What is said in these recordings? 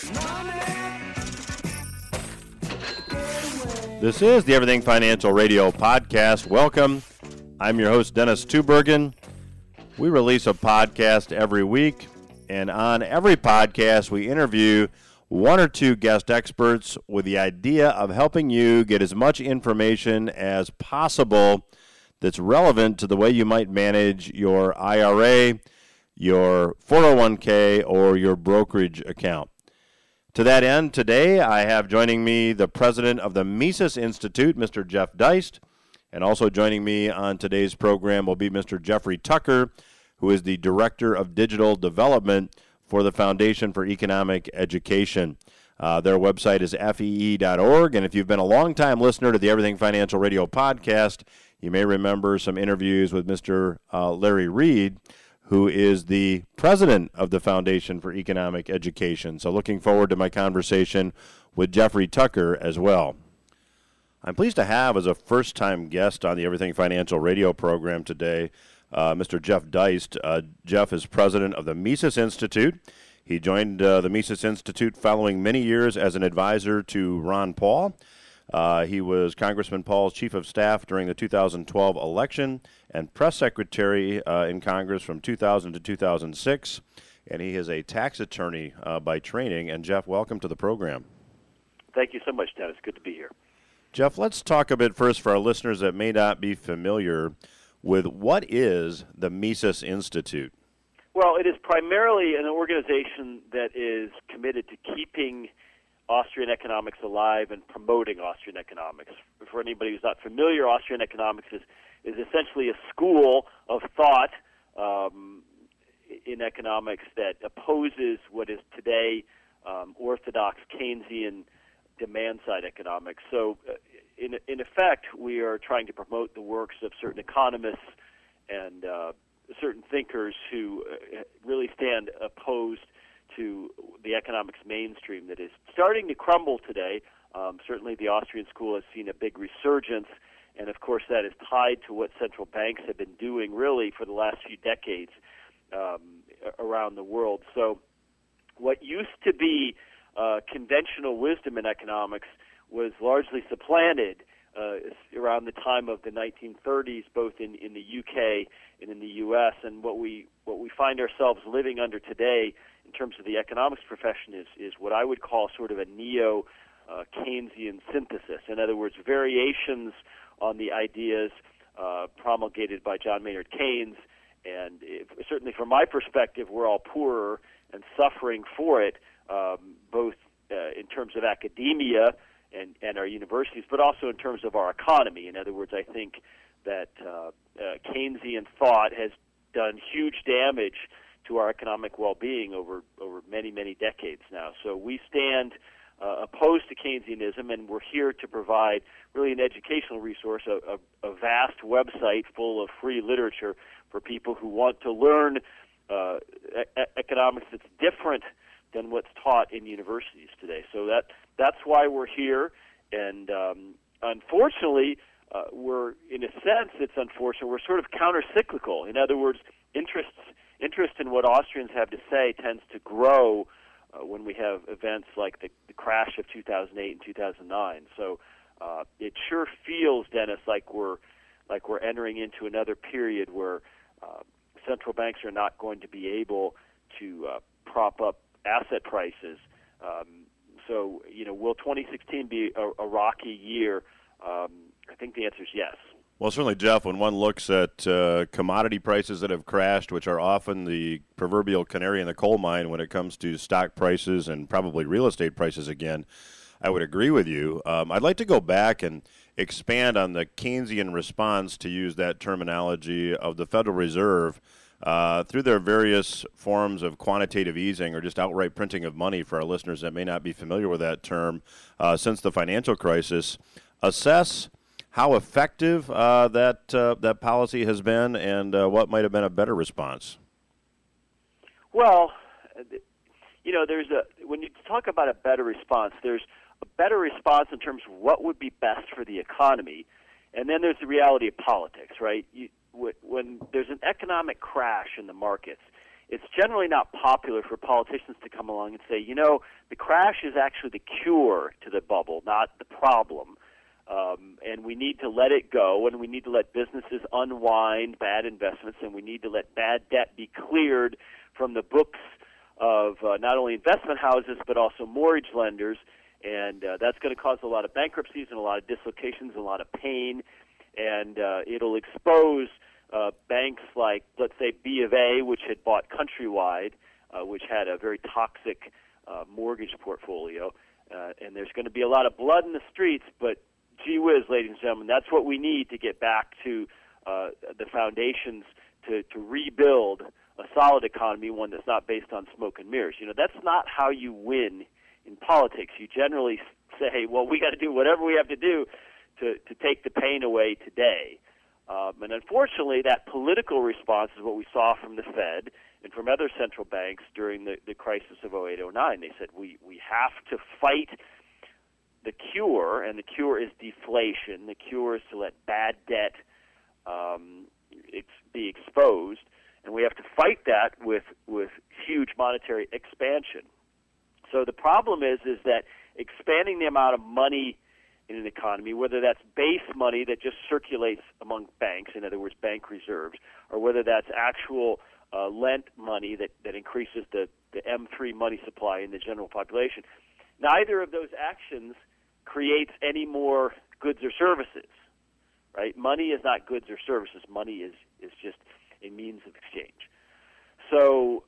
This is the Everything Financial Radio podcast. Welcome. I'm your host, Dennis Tubbergen. We release a podcast every week, and on every podcast, we interview one or two guest experts with the idea of helping you get as much information as possible that's relevant to the way you might manage your IRA, your 401k, or your brokerage account. To that end, today I have joining me the president of the Mises Institute, Mr. Jeff Deist, and also joining me on today's program will be Mr. Jeffrey Tucker, who is the director of digital development for the Foundation for Economic Education. Their website is fee.org, and if you've been a long-time listener to the Everything Financial Radio podcast, you may remember some interviews with Mr. Larry Reed, who is the president of the Foundation for Economic Education. So looking forward to my conversation with Jeffrey Tucker as well. I'm pleased to have as a first-time guest on the Everything Financial Radio program today, Mr. Jeff Deist. Jeff is president of the Mises Institute. He joined the Mises Institute following many years as an advisor to Ron Paul. He was Congressman Paul's chief of staff during the 2012 election and press secretary in Congress from 2000 to 2006. And he is a tax attorney by training. And Jeff, welcome to the program. Thank you so much, Dennis. Good to be here. Jeff, let's talk a bit first for our listeners that may not be familiar with what is the Mises Institute. Well, it is primarily an organization that is committed to keeping Austrian economics alive and promoting Austrian economics. For anybody who's not familiar, Austrian economics is essentially a school of thought in economics that opposes what is today orthodox Keynesian demand-side economics. So, in effect, we are trying to promote the works of certain economists and certain thinkers who really stand opposed to the economics mainstream that is starting to crumble today. Certainly the Austrian school has seen a big resurgence, and of course that is tied to what central banks have been doing really for the last few decades around the world. So what used to be conventional wisdom in economics was largely supplanted around the time of the 1930s, both in the UK and in the US. And what we find ourselves living under today in terms of the economics profession is what I would call sort of a neo-Keynesian synthesis. In other words, variations on the ideas promulgated by John Maynard Keynes. And certainly from my perspective, we're all poorer and suffering for it, both in terms of academia and our universities, but also in terms of our economy. In other words, I think that Keynesian thought has done huge damage to our economic well-being over many, many decades now. So we stand opposed to Keynesianism, and we're here to provide really an educational resource, a vast website full of free literature for people who want to learn economics that's different than what's taught in universities today. So that's why we're here, and unfortunately, we're, in a sense, it's unfortunate, we're sort of counter-cyclical. In other words, interest in what Austrians have to say tends to grow when we have events like the crash of 2008 and 2009. So it sure feels, Dennis, like we're entering into another period where central banks are not going to be able to prop up asset prices. So, will 2016 be a rocky year? I think the answer is yes. Well, certainly, Jeff, when one looks at commodity prices that have crashed, which are often the proverbial canary in the coal mine when it comes to stock prices and probably real estate prices again, I would agree with you. I'd like to go back and expand on the Keynesian response, to use that terminology, of the Federal Reserve through their various forms of quantitative easing or just outright printing of money for our listeners that may not be familiar with that term since the financial crisis. Assess how effective that policy has been and what might have been a better response. Well, when you talk about a better response, there's a better response in terms of what would be best for the economy, and then there's the reality of politics, right? When there's an economic crash in the markets, it's generally not popular for politicians to come along and say, you know, the crash is actually the cure to the bubble, not the problem. And we need to let it go, and we need to let businesses unwind bad investments, and we need to let bad debt be cleared from the books of not only investment houses but also mortgage lenders. And that's going to cause a lot of bankruptcies and a lot of dislocations and a lot of pain. And it'll expose banks like, let's say, B of A, which had bought Countrywide, which had a very toxic mortgage portfolio. And there's going to be a lot of blood in the streets, but gee whiz, ladies and gentlemen, that's what we need to get back to the foundations to rebuild a solid economy, one that's not based on smoke and mirrors. You know, that's not how you win in politics. You generally say, well, we got to do whatever we have to do to take the pain away today. And unfortunately, that political response is what we saw from the Fed and from other central banks during the crisis of 08-09. They said, we have to fight the cure, and the cure is deflation. The cure is to let bad debt be exposed, and we have to fight that with huge monetary expansion. So the problem is that expanding the amount of money in an economy, whether that's base money that just circulates among banks, in other words, bank reserves, or whether that's actual lent money that increases the M3 money supply in the general population, neither of those actions creates any more goods or services, right? Money is not goods or services. Money is just a means of exchange. So,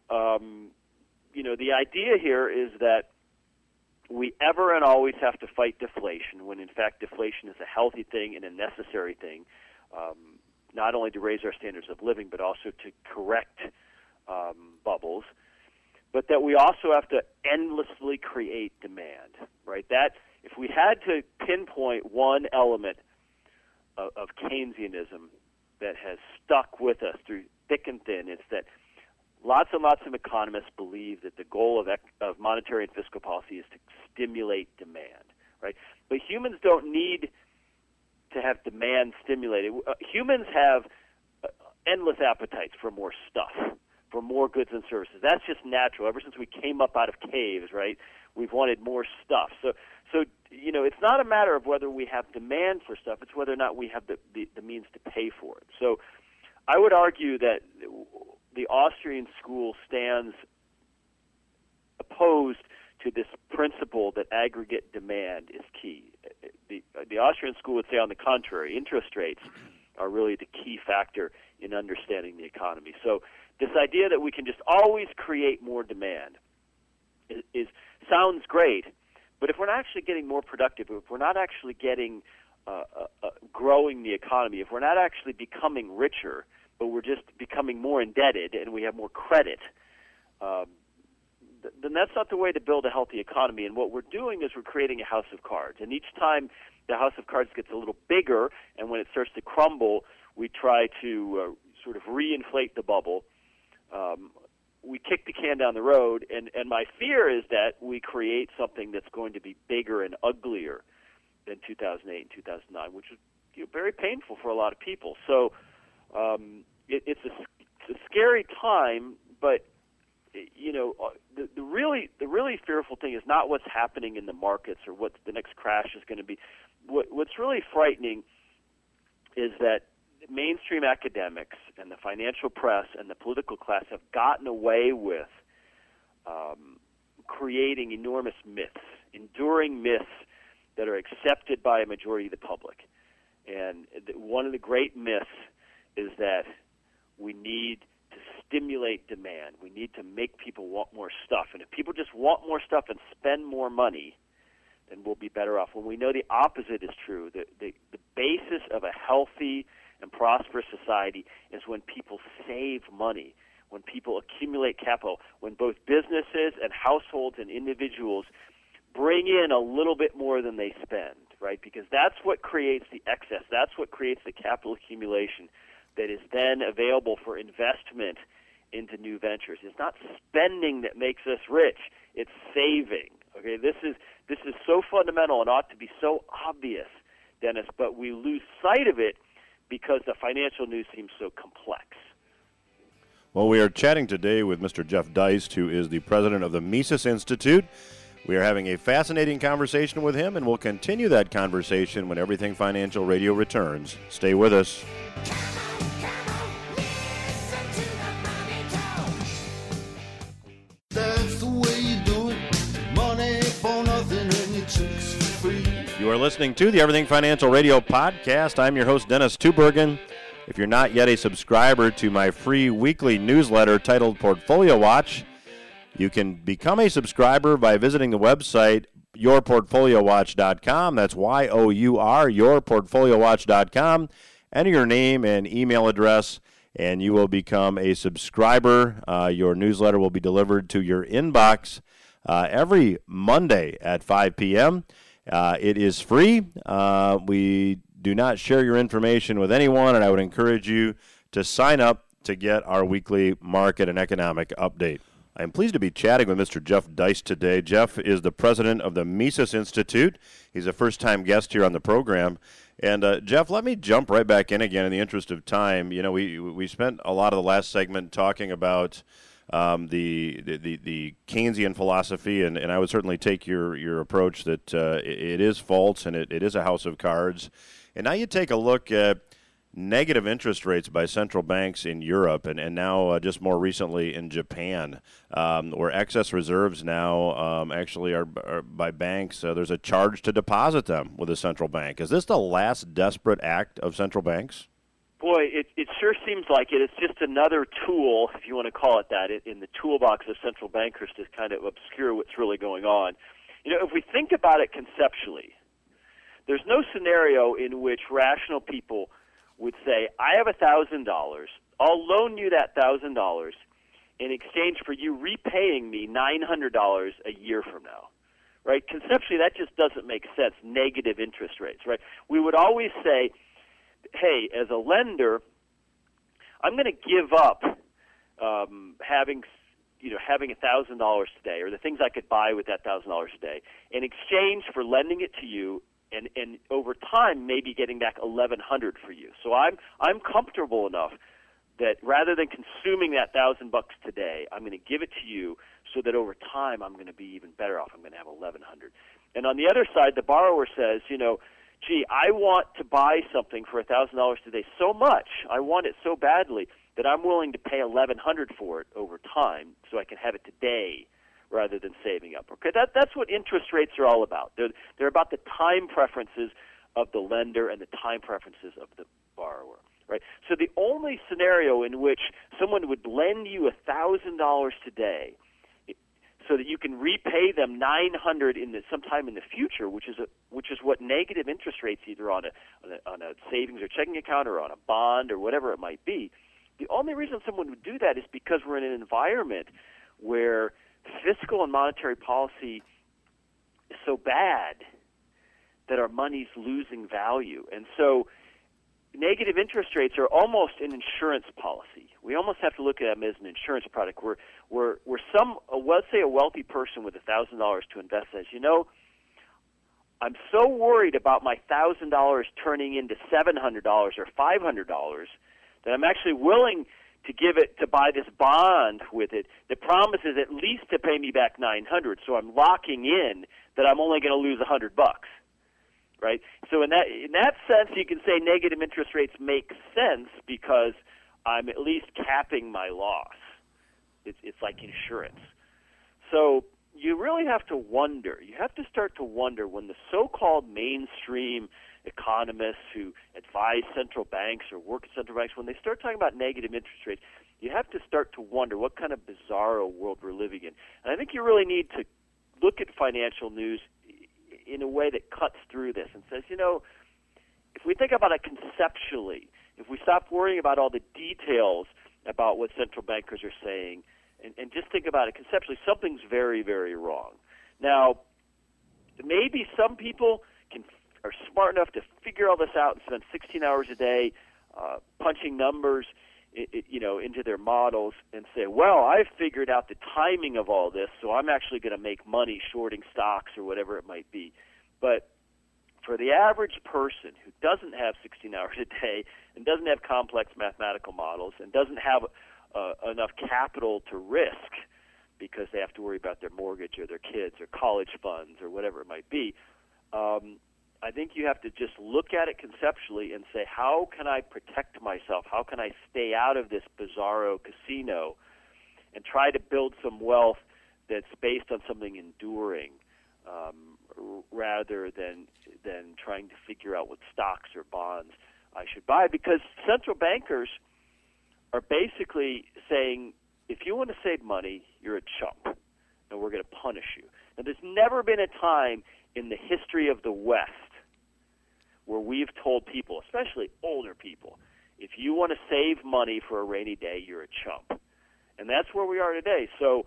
the idea here is that we ever and always have to fight deflation, when in fact deflation is a healthy thing and a necessary thing, not only to raise our standards of living, but also to correct bubbles, but that we also have to endlessly create demand, right? That if we had to pinpoint one element of Keynesianism that has stuck with us through thick and thin, it's that lots and lots of economists believe that the goal of monetary and fiscal policy is to stimulate demand, right? But humans don't need to have demand stimulated. Humans have endless appetites for more stuff, for more goods and services. That's just natural. Ever since we came up out of caves, right, we've wanted more stuff. So it's not a matter of whether we have demand for stuff. It's whether or not we have the means to pay for it. So I would argue that the Austrian school stands opposed to this principle that aggregate demand is key. The Austrian school would say, on the contrary, interest rates are really the key factor in understanding the economy. So this idea that we can just always create more demand sounds great, but if we're not actually getting more productive, if we're not actually getting growing the economy, if we're not actually becoming richer, but we're just becoming more indebted and we have more credit, then that's not the way to build a healthy economy. And what we're doing is we're creating a house of cards. And each time the house of cards gets a little bigger, and when it starts to crumble, we try to sort of reinflate the bubble. We kick the can down the road, and my fear is that we create something that's going to be bigger and uglier than 2008 and 2009, which is very painful for a lot of people. So it's a scary time, but the really fearful thing is not what's happening in the markets or what the next crash is going to be. What's really frightening is that mainstream academics and the financial press and the political class have gotten away with creating enormous myths, enduring myths that are accepted by a majority of the public. And one of the great myths is that we need to stimulate demand. We need to make people want more stuff. And if people just want more stuff and spend more money, then we'll be better off. When we know the opposite is true, the basis of a healthy and prosperous society is when people save money, when people accumulate capital, when both businesses and households and individuals bring in a little bit more than they spend, right? Because that's what creates the excess. That's what creates the capital accumulation that is then available for investment into new ventures. It's not spending that makes us rich. It's saving. Okay, this is so fundamental and ought to be so obvious, Dennis, but we lose sight of it because the financial news seems so complex. Well, we are chatting today with Mr. Jeff Deist, who is the president of the Mises Institute. We are having a fascinating conversation with him, and we'll continue that conversation when Everything Financial Radio returns. Stay with us. That's the way you do it. Money for nothing and your chicks for free. You are listening to the Everything Financial Radio podcast. I'm your host, Dennis Tubergen. If you're not yet a subscriber to my free weekly newsletter titled Portfolio Watch, you can become a subscriber by visiting the website yourportfoliowatch.com. That's Y-O-U-R, yourportfoliowatch.com. Enter your name and email address, and you will become a subscriber. Your newsletter will be delivered to your inbox every Monday at 5 p.m. It is free. We do not share your information with anyone, and I would encourage you to sign up to get our weekly market and economic update. I am pleased to be chatting with Mr. Jeff Deist today. Jeff is the president of the Mises Institute. He's a first-time guest here on the program. And, Jeff, let me jump right back in again in the interest of time. You know, we spent a lot of the last segment talking about the Keynesian philosophy, and I would certainly take your approach that it is false and it is a house of cards. And now you take a look at negative interest rates by central banks in Europe and now just more recently in Japan, where excess reserves now actually are by banks. There's a charge to deposit them with a central bank. Is this the last desperate act of central banks? Boy, it sure seems like it. It's just another tool, if you want to call it that, in the toolbox of central bankers to kind of obscure what's really going on. You know, if we think about it conceptually, there's no scenario in which rational people would say, I have $1,000, I'll loan you that $1,000 in exchange for you repaying me $900 a year from now, right? Conceptually, that just doesn't make sense, negative interest rates, right? We would always say, hey, as a lender, I'm going to give up having $1,000 today, or the things I could buy with that $1,000 a day, in exchange for lending it to you, and over time maybe getting back $1,100 for you. So I'm comfortable enough that rather than consuming that $1,000 today, I'm going to give it to you so that over time I'm going to be even better off. I'm going to have $1,100. And on the other side, the borrower says, you know, gee, I want to buy something for $1,000 today so much, I want it so badly that I'm willing to pay $1,100 for it over time so I can have it today rather than saving up. Okay, that's what interest rates are all about. They're about the time preferences of the lender and the time preferences of the borrower, right? So the only scenario in which someone would lend you $1,000 today so that you can repay them $900 sometime in the future, which is what negative interest rates either on a savings or checking account or on a bond or whatever it might be. The only reason someone would do that is because we're in an environment where fiscal and monetary policy is so bad that our money's losing value. And so negative interest rates are almost an insurance policy. We almost have to look at them as an insurance product where let's say a wealthy person with $1,000 to invest says, you know, I'm so worried about my $1,000 turning into $700 or $500 that I'm actually willing to give it to buy this bond with it that promises at least to pay me back $900. So I'm locking in that I'm only going to lose $100, right? So in that sense, you can say negative interest rates make sense because I'm at least capping my loss. It's like insurance. So you really have to wonder. You have to start to wonder when the so-called mainstream economists who advise central banks or work at central banks, when they start talking about negative interest rates, you have to start to wonder what kind of bizarro world we're living in. And I think you really need to look at financial news in a way that cuts through this and says, you know, if we think about it conceptually, if we stop worrying about all the details about what central bankers are saying and just think about it conceptually, something's very, very wrong. Now, maybe some people are smart enough to figure all this out and spend 16 hours a day punching numbers into their models and say, well, I've figured out the timing of all this, so I'm actually going to make money shorting stocks or whatever it might be. But for the average person who doesn't have 16 hours a day and doesn't have complex mathematical models and doesn't have enough capital to risk because they have to worry about their mortgage or their kids or college funds or whatever it might be. I think you have to just look at it conceptually and say, how can I protect myself? How can I stay out of this bizarro casino and try to build some wealth that's based on something enduring rather than trying to figure out what stocks or bonds I should buy? Because central bankers are basically saying, if you want to save money, you're a chump, and we're going to punish you. Now, there's never been a time in the history of the West where we've told people, especially older people, if you want to save money for a rainy day, you're a chump. And that's where we are today. So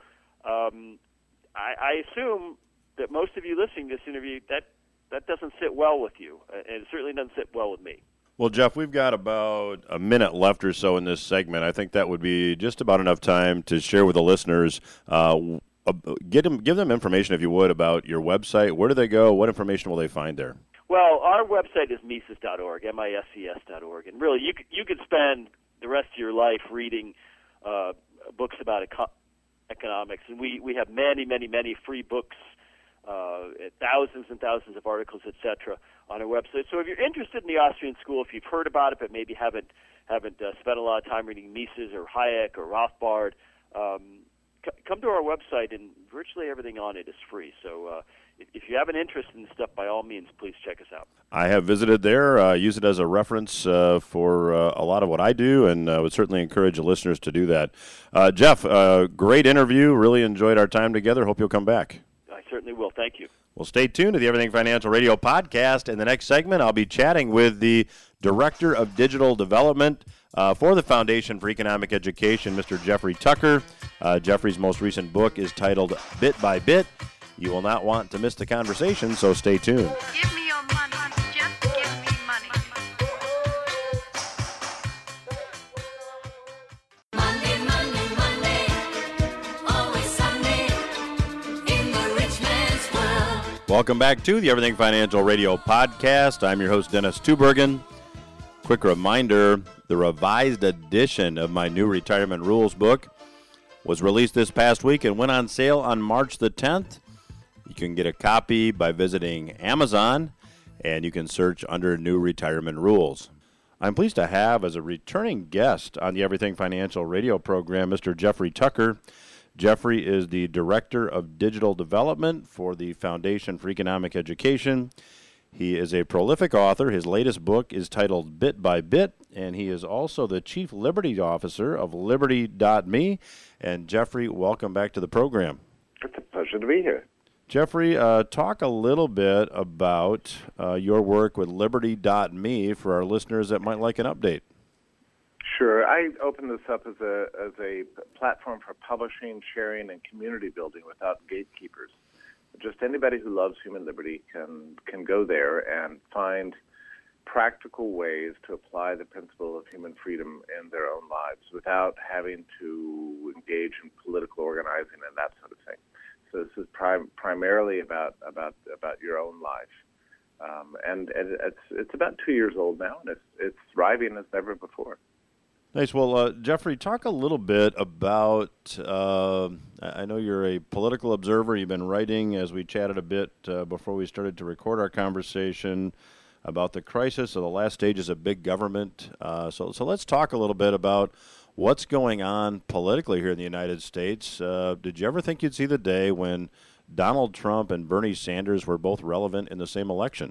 I assume that most of you listening to this interview, that doesn't sit well with you, and it certainly doesn't sit well with me. Well, Jeff, we've got about a minute left or so in this segment. I think that would be just about enough time to share with the listeners. Give them information, if you would, about your website. Where do they go? What information will they find there? Well, our website is Mises.org, MISCS.org, and really you could spend the rest of your life reading books about economics, and we have many, many, many free books, thousands and thousands of articles, etc., on our website. So if you're interested in the Austrian school, if you've heard about it but maybe haven't spent a lot of time reading Mises or Hayek or Rothbard, come to our website, and virtually everything on it is free. So if you have an interest in this stuff, by all means, please check us out. I have visited there, use it as a reference for a lot of what I do, and would certainly encourage the listeners to do that. Jeff, great interview. Really enjoyed our time together. Hope you'll come back. I certainly will. Thank you. Well, stay tuned to the Everything Financial Radio podcast. In the next segment, I'll be chatting with the Director of Digital Development for the Foundation for Economic Education, Mr. Jeffrey Tucker. Jeffrey's most recent book is titled Bit by Bit. You will not want to miss the conversation, so stay tuned. Give me your money, just give me money. Monday, Monday, Monday, always Sunday, in the rich man's world. Welcome back to the Everything Financial Radio podcast. I'm your host, Dennis Tubergen. Quick reminder, the revised edition of my new Retirement Rules book was released this past week and went on sale on March the 10th. You can get a copy by visiting Amazon, and you can search under New Retirement Rules. I'm pleased to have as a returning guest on the Everything Financial Radio program, Mr. Jeffrey Tucker. Jeffrey is the Director of Digital Development for the Foundation for Economic Education. He is a prolific author. His latest book is titled Bit by Bit, and he is also the Chief Liberty Officer of Liberty.me. And Jeffrey, welcome back to the program. It's a pleasure to be here. Jeffrey, talk a little bit about your work with Liberty.me for our listeners that might like an update. Sure. I opened this up as a platform for publishing, sharing, and community building without gatekeepers. Just anybody who loves human liberty can go there and find practical ways to apply the principle of human freedom in their own lives without having to engage in political organizing and that sort of thing. So this is primarily about your own life, and it's about 2 years old now, and it's thriving as never before. Nice. Well, Jeffrey, talk a little bit about, I know you're a political observer. You've been writing, as we chatted a bit before we started to record our conversation, about the crisis of the last stages of big government. So let's talk a little bit about what's going on politically here in the United States. Did you ever think you'd see the day when Donald Trump and Bernie Sanders were both relevant in the same election?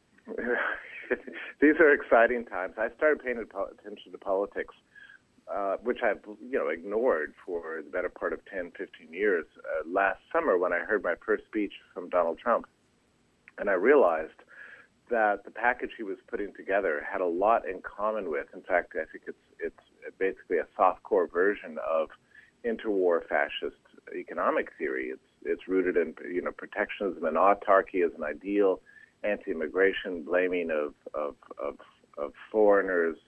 These are exciting times. I started paying attention to politics, which I've ignored for the better part of 10, 15 years, last summer when I heard my first speech from Donald Trump. And I realized that the package he was putting together had a lot in common with, in fact, I think it's basically a soft-core version of interwar fascist economic theory. It's rooted in protectionism and autarky as an ideal, anti-immigration, blaming of foreigners,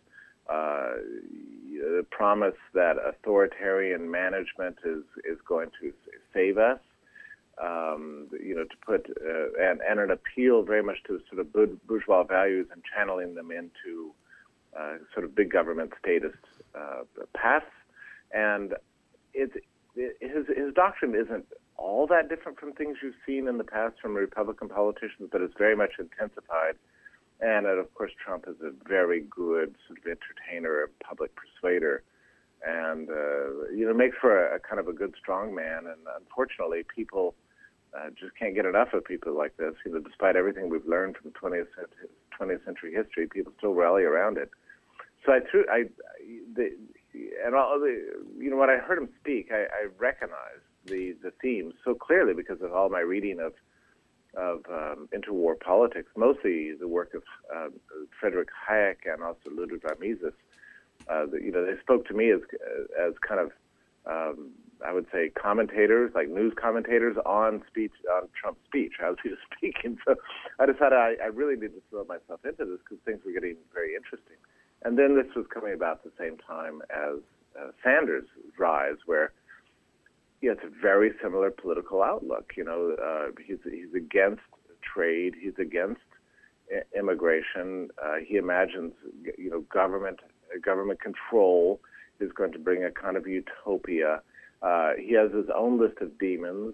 the promise that authoritarian management is going to save us, to put and an appeal very much to sort of bourgeois values and channeling them into sort of big government statist paths. And his doctrine isn't all that different from things you've seen in the past from Republican politicians, but it's very much intensified. And of course, Trump is a very good sort of entertainer, a public persuader, and makes for a kind of a good strong man. And unfortunately, people just can't get enough of people like this. Despite everything we've learned from 20th century history, people still rally around it. So when I heard him speak, I recognized the themes so clearly because of all my reading of interwar politics, mostly the work of Friedrich Hayek and also Ludwig von Mises. They spoke to me as kind of I would say commentators, like news commentators on Trump's speech as he was speaking. So I decided I really needed to throw myself into this because things were getting very interesting. And then this was coming about at the same time as Sanders' rise, where it's a very similar political outlook. He's against trade, he's against immigration. He imagines government control is going to bring a kind of utopia. He has his own list of demons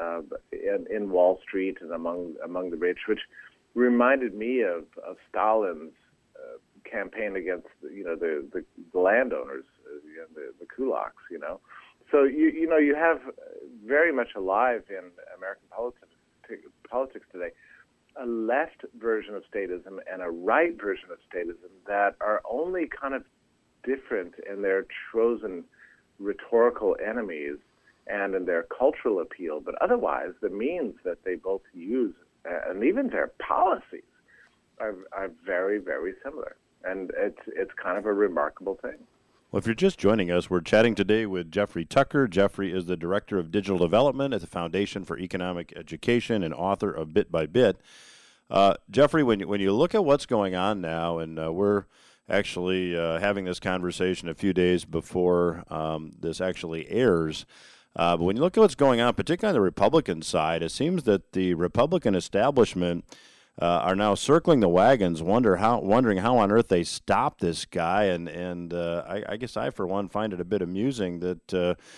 in Wall Street and among the rich, which reminded me of Stalin's campaign against the landowners, the kulaks. So you have very much alive in American politics today a left version of statism and a right version of statism that are only kind of different in their chosen rhetorical enemies and in their cultural appeal, but otherwise the means that they both use and even their policies are very, very similar. And it's kind of a remarkable thing. Well, if you're just joining us, we're chatting today with Jeffrey Tucker. Jeffrey is the Director of Digital Development at the Foundation for Economic Education and author of Bit by Bit. Jeffrey, when you look at what's going on now, and we're actually having this conversation a few days before this actually airs, but when you look at what's going on, particularly on the Republican side, it seems that the Republican establishment are now circling the wagons, wondering how on earth they stop this guy, and I guess I, for one, find it a bit amusing that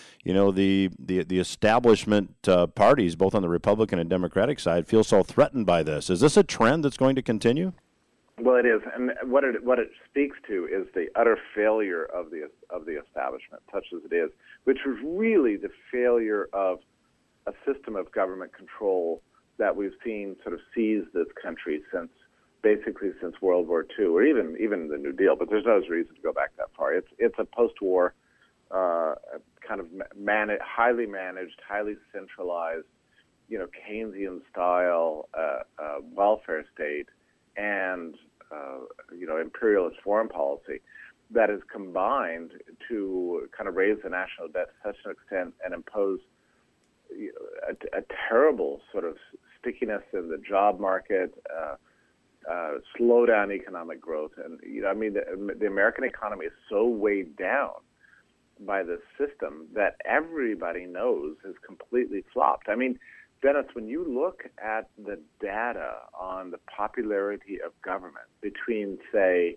the establishment parties, both on the Republican and Democratic side, feel so threatened by this. Is this a trend that's going to continue? Well, it is, and what it speaks to is the utter failure of the establishment, such as it is, which was really the failure of a system of government control that we've seen sort of seize this country since World War II, or even the New Deal. But there's no reason to go back that far. It's a post-war kind of highly managed, highly centralized, Keynesian style welfare state and imperialist foreign policy that is combined to kind of raise the national debt to such an extent and impose a terrible sort of stickiness in the job market, slow down economic growth. And, the American economy is so weighed down by this system that everybody knows has completely flopped. I mean, Dennis, when you look at the data on the popularity of government between, say,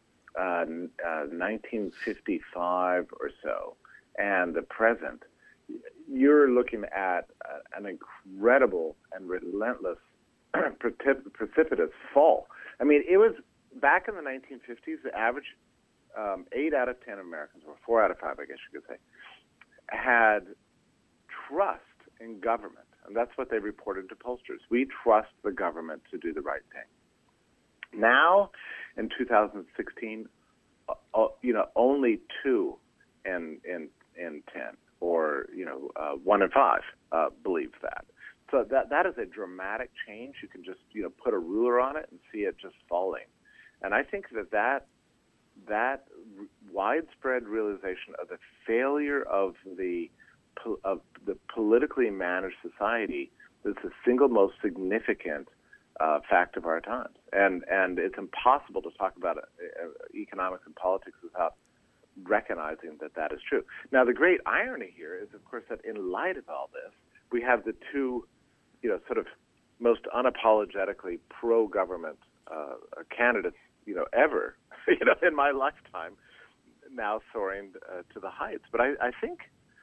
1955 or so and the present, you're looking at an incredible and relentless, precipitous fall. I mean, it was back in the 1950s, the average 8 out of 10 Americans, or 4 out of 5, I guess you could say, had trust in government. And that's what they reported to pollsters. We trust the government to do the right thing. Now, in 2016, only 2 in 10, or 1 in 5 believe that. So that is a dramatic change. You can just put a ruler on it and see it just falling. And I think that widespread realization of the failure of the politically managed society is the single most significant fact of our times. And it's impossible to talk about economics and politics without recognizing that is true. Now, the great irony here is, of course, that in light of all this, we have the two, sort of most unapologetically pro-government candidates, ever, in my lifetime, now soaring to the heights. But I think,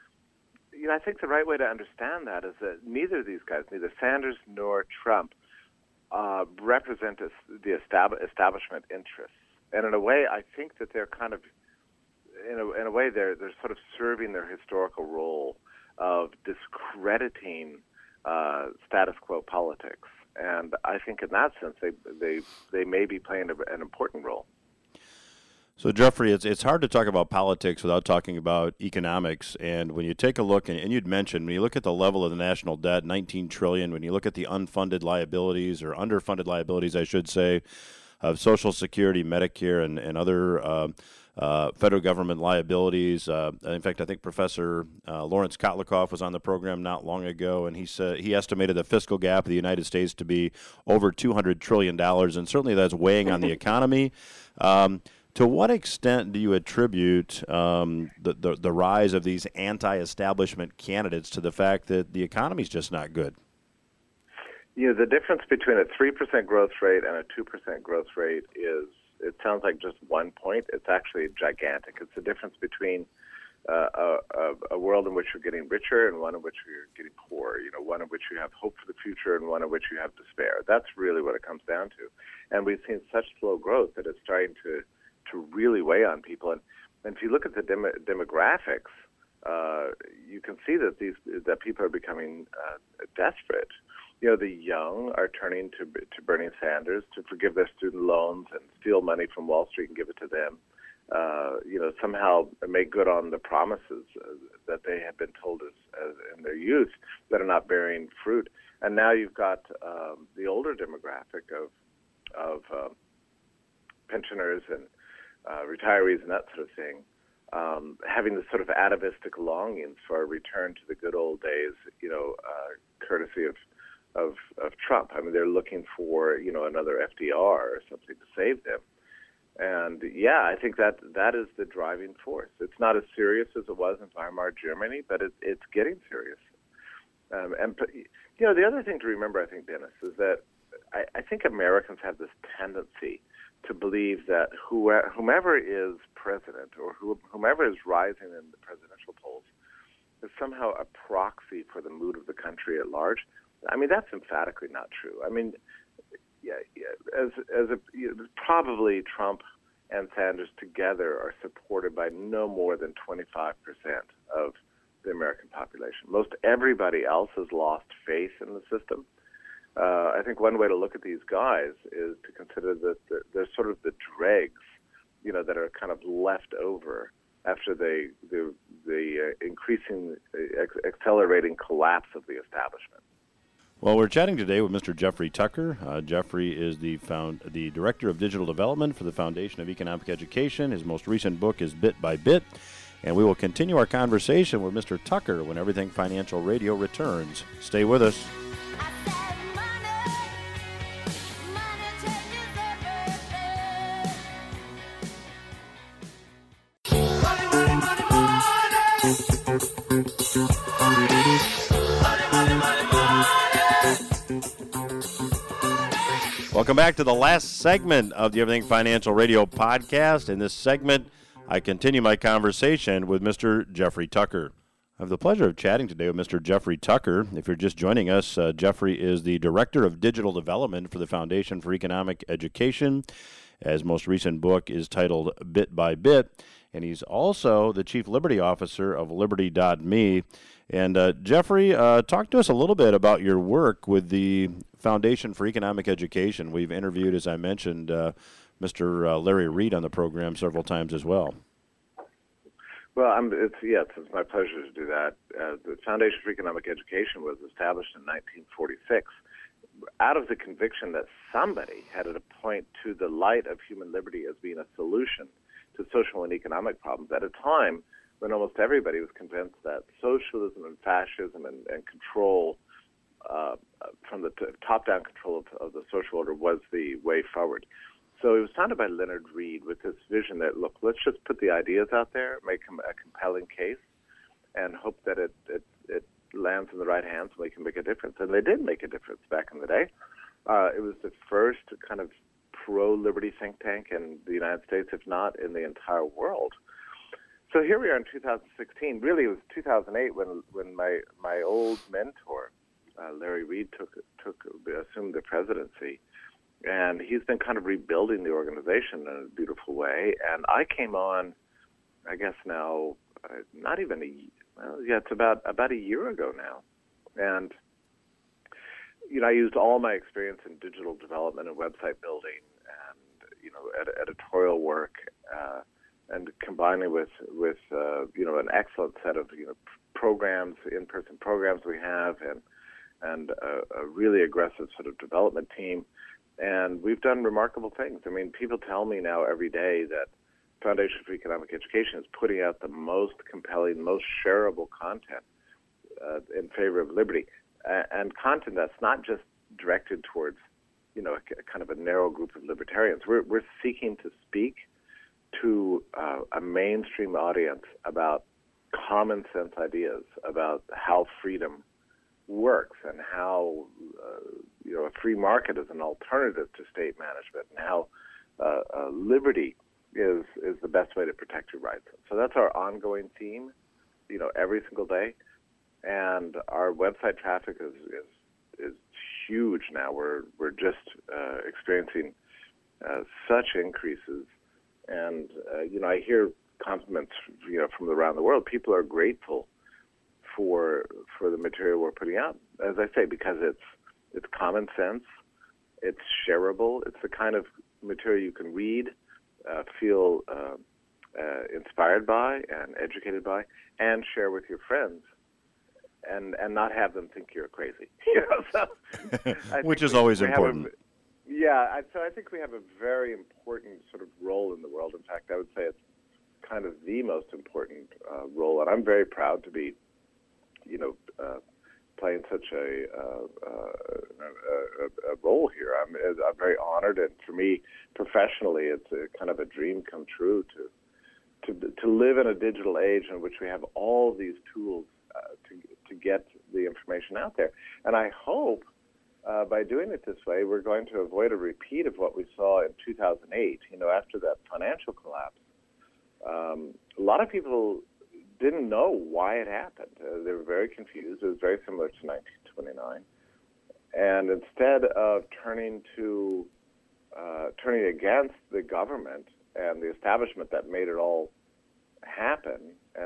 I think the right way to understand that is that neither of these guys, neither Sanders nor Trump, represent the establishment interests. And in a way, I think that they're kind of, in a way, they're sort of serving their historical role of discrediting status quo politics. And I think in that sense, they may be playing an important role. So, Jeffrey, it's hard to talk about politics without talking about economics. And when you take a look, and you'd mentioned, when you look at the level of the national debt, $19 trillion, when you look at the unfunded liabilities, or underfunded liabilities, I should say, of Social Security, Medicare, and other federal government liabilities. In fact, I think Professor Lawrence Kotlikoff was on the program not long ago, and he estimated the fiscal gap of the United States to be over $200 trillion, and certainly that's weighing on the economy. To what extent do you attribute the rise of these anti-establishment candidates to the fact that the economy is just not good? The difference between a 3% growth rate and a 2% growth rate is, it sounds like just 1 point. It's actually gigantic. It's the difference between a world in which you're getting richer and one in which you're getting poor. One in which you have hope for the future and one in which you have despair. That's really what it comes down to. And we've seen such slow growth that it's starting to really weigh on people. And if you look at the demographics, you can see that people are becoming desperate. The young are turning to Bernie Sanders to forgive their student loans and steal money from Wall Street and give it to them. Somehow make good on the promises that they have been told as in their youth that are not bearing fruit. And now you've got the older demographic of pensioners and retirees and that sort of thing, having this sort of atavistic longings for a return to the good old days, courtesy of Trump. I mean, they're looking for, another FDR or something to save them. And yeah, I think that is the driving force. It's not as serious as it was in Weimar Germany, but it's getting serious. The other thing to remember, I think, Dennis, is that I think Americans have this tendency to believe that whomever is president or whomever is rising in the presidential polls is somehow a proxy for the mood of the country at large. I mean, that's emphatically not true. I mean, probably Trump and Sanders together are supported by no more than 25% of the American population. Most everybody else has lost faith in the system. I think one way to look at these guys is to consider that they're sort of the dregs, that are kind of left over after the increasing, accelerating collapse of the establishment. Well, we're chatting today with Mr. Jeffrey Tucker. Jeffrey is the Director of Digital Development for the Foundation of Economic Education. His most recent book is Bit by Bit. And we will continue our conversation with Mr. Tucker when Everything Financial Radio returns. Stay with us. Welcome back to the last segment of the Everything Financial Radio podcast. In this segment, I continue my conversation with Mr. Jeffrey Tucker. I have the pleasure of chatting today with Mr. Jeffrey Tucker. If you're just joining us, Jeffrey is the Director of Digital Development for the Foundation for Economic Education. His most recent book is titled Bit by Bit, and he's also the Chief Liberty Officer of Liberty.me. And Jeffrey, talk to us a little bit about your work with the Foundation for Economic Education. We've interviewed, as I mentioned, Mr. Larry Reed on the program several times as well. Well, it's my pleasure to do that. The Foundation for Economic Education was established in 1946 out of the conviction that somebody had to point to the light of human liberty as being a solution to social and economic problems at a time when almost everybody was convinced that socialism and fascism and control from the top-down control of the social order was the way forward. So it was founded by Leonard Reed with this vision that, look, let's just put the ideas out there, make them a compelling case, and hope that it lands in the right hands and we can make a difference. And they did make a difference back in the day. It was the first kind of pro-liberty think tank in the United States, if not in the entire world. So here we are in 2016. Really, it was 2008 when my old mentor, Larry Reed, assumed the presidency, and he's been kind of rebuilding the organization in a beautiful way. And I came on, I guess now, not even it's about a year ago now, and I used all my experience in digital development and website building, and editorial work. And combining with an excellent set of programs, in-person programs we have, and a really aggressive sort of development team, and we've done remarkable things. I mean, people tell me now every day that Foundation for Economic Education is putting out the most compelling, most shareable content in favor of liberty, and content that's not just directed towards a kind of a narrow group of libertarians. We're seeking to speak to a mainstream audience about common sense ideas about how freedom works and how a free market is an alternative to state management, and how liberty is the best way to protect your rights. So that's our ongoing theme, every single day. And our website traffic is huge now. We're just experiencing such increases. And I hear compliments, from around the world. People are grateful for the material we're putting out. As I say, because it's common sense, it's shareable, it's the kind of material you can read, feel inspired by and educated by, and share with your friends, and not have them think you're crazy. Which is always important. So I think we have a very important sort of role in the world. In fact, I would say it's kind of the most important role, and I'm very proud to be, playing such a role here. I'm very honored, and for me, professionally, it's a kind of a dream come true to live in a digital age in which we have all these tools to get the information out there. And I hope by doing it this way, we're going to avoid a repeat of what we saw in 2008, after that financial collapse. A lot of people didn't know why it happened. They were very confused. It was very similar to 1929. And instead of turning against the government and the establishment that made it all happen,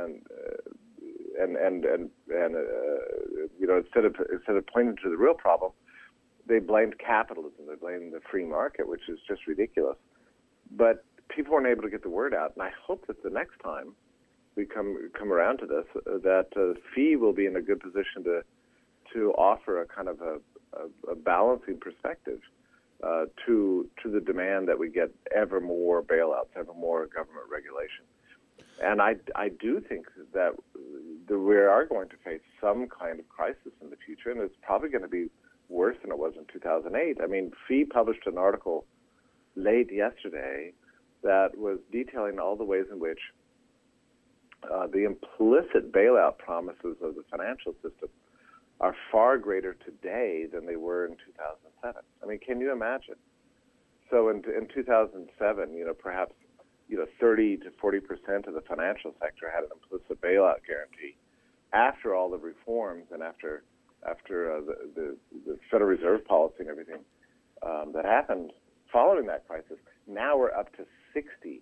instead of pointing to the real problem, they blamed capitalism. They blamed the free market, which is just ridiculous. But people weren't able to get the word out, and I hope that the next time we come around to this, that FEE will be in a good position to offer a kind of a balancing perspective to the demand that we get ever more bailouts, ever more government regulation. And I do think that we are going to face some kind of crisis in the future, and it's probably going to be worse than it was in 2008. I mean, FEE published an article late yesterday that was detailing all the ways in which the implicit bailout promises of the financial system are far greater today than they were in 2007. I mean, can you imagine? So in 2007, perhaps 30 to 40% of the financial sector had an implicit bailout guarantee. After all the reforms and after the Federal Reserve policy and everything that happened following that crisis, now we're up to 60%.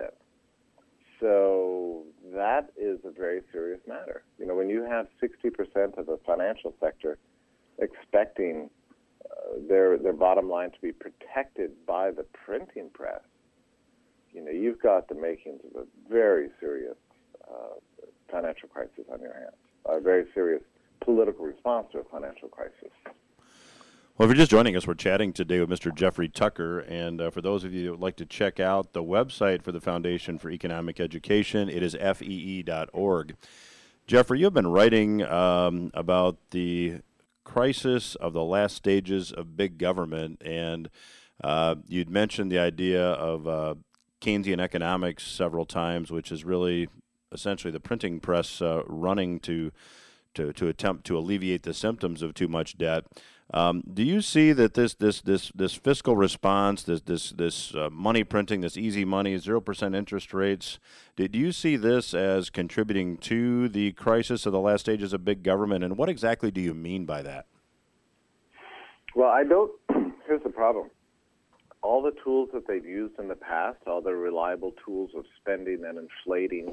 So that is a very serious matter. When you have 60% of the financial sector expecting their bottom line to be protected by the printing press, you've got the makings of a very serious financial crisis on your hands, a very serious political response to a financial crisis. Well, if you're just joining us, we're chatting today with Mr. Jeffrey Tucker, and for those of you who would like to check out the website for the Foundation for Economic Education, it is fee.org. Jeffrey, you've been writing about the crisis of the last stages of big government, and you'd mentioned the idea of Keynesian economics several times, which is really essentially the printing press running to attempt to alleviate the symptoms of too much debt. Do you see that this fiscal response, this money printing, this easy money, 0% interest rates, do you see this as contributing to the crisis of the last stages of big government? And what exactly do you mean by that? Well, I don't. Here's the problem. All the tools that they've used in the past, all the reliable tools of spending and inflating,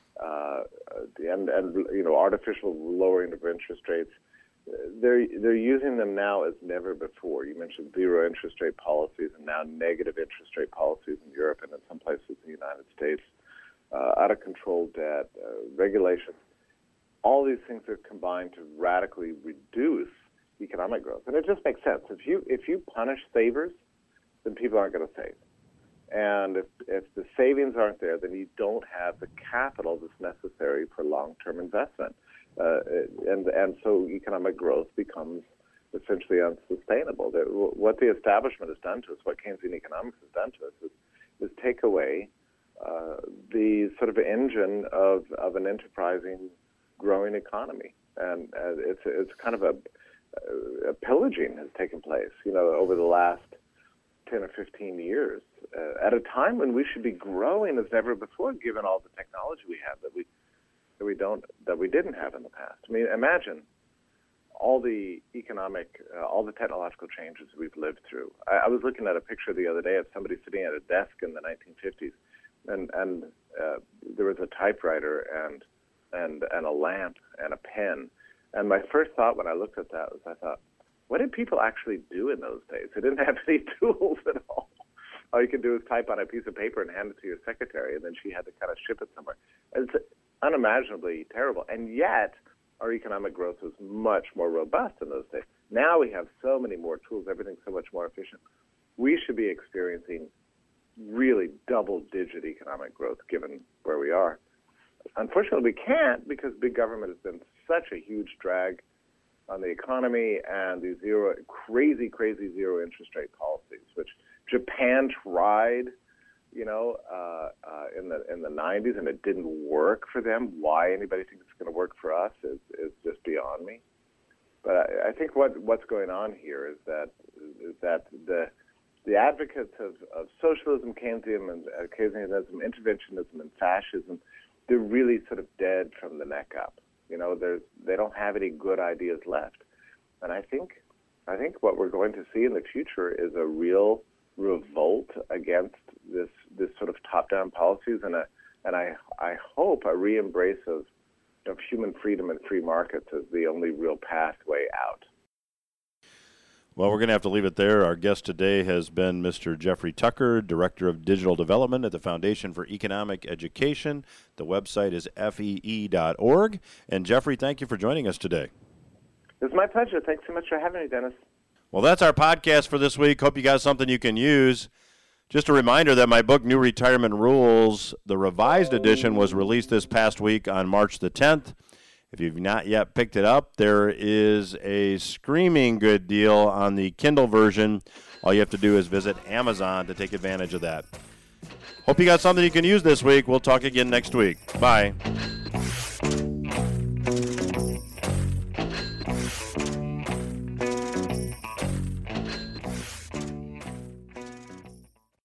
and artificial lowering of interest rates, they're using them now as never before. You mentioned zero interest rate policies and now negative interest rate policies in Europe and in some places in the United States, out of control debt, regulation. All these things are combined to radically reduce economic growth, and it just makes sense. If you punish savers, then people aren't going to save. And if the savings aren't there, then you don't have the capital that's necessary for long-term investment. And so economic growth becomes essentially unsustainable. What the establishment has done to us, what Keynesian economics has done to us, is take away the sort of engine of an enterprising, growing economy. And it's kind of a pillaging has taken place, over the last 10 or 15 years, at a time when we should be growing as never before, given all the technology we have that we didn't have in the past. I mean, imagine all the economic, all the technological changes we've lived through. I was looking at a picture the other day of somebody sitting at a desk in the 1950s, and there was a typewriter and a lamp and a pen. And my first thought when I looked at that was, I thought, what did people actually do in those days? They didn't have any tools at all. All you could do is type on a piece of paper and hand it to your secretary, and then she had to kind of ship it somewhere. It's unimaginably terrible. And yet, our economic growth was much more robust in those days. Now we have so many more tools. Everything's so much more efficient. We should be experiencing really double-digit economic growth given where we are. Unfortunately, we can't because big government has been such a huge drag on the economy and these crazy zero interest rate policies, which Japan tried, in the 90s, and it didn't work for them. Why anybody thinks it's going to work for us is just beyond me. But I think what's going on here is that the advocates of socialism, Keynesianism, interventionism, and fascism, they're really sort of dead from the neck up. They don't have any good ideas left. And I think what we're going to see in the future is a real revolt against this sort of top-down policies, and I hope a re-embrace of human freedom and free markets as the only real pathway out. Well, we're going to have to leave it there. Our guest today has been Mr. Jeffrey Tucker, Director of Digital Development at the Foundation for Economic Education. The website is fee.org. And Jeffrey, thank you for joining us today. It's my pleasure. Thanks so much for having me, Dennis. Well, that's our podcast for this week. Hope you got something you can use. Just a reminder that my book, New Retirement Rules, the revised edition, was released this past week on March the 10th. If you've not yet picked it up, there is a screaming good deal on the Kindle version. All you have to do is visit Amazon to take advantage of that. Hope you got something you can use this week. We'll talk again next week. Bye.